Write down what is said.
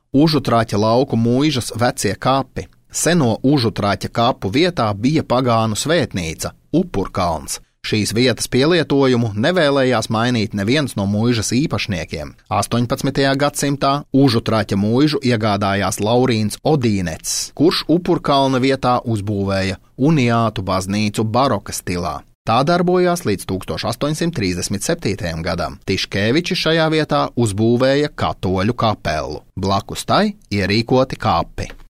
Užutrāķa lauku mūižas vecie kapi. Seno Užutrāķa kapu vietā bija pagānu svētnīca, Upurkalns. Šīs vietas pielietojumu nevēlējās mainīt neviens no mūižas īpašniekiem. 18. gadsimtā Užutrāķa mūižu iegādājās Laurīns Odīnets, kurš Upurkalna vietā uzbūvēja uniātu baznīcu baroka stilā. Tā darbojās līdz 1837. gadam. Tiškeviči šajā vietā uzbūvēja katoļu kapelu. Blakus tai ierīkoti kapi.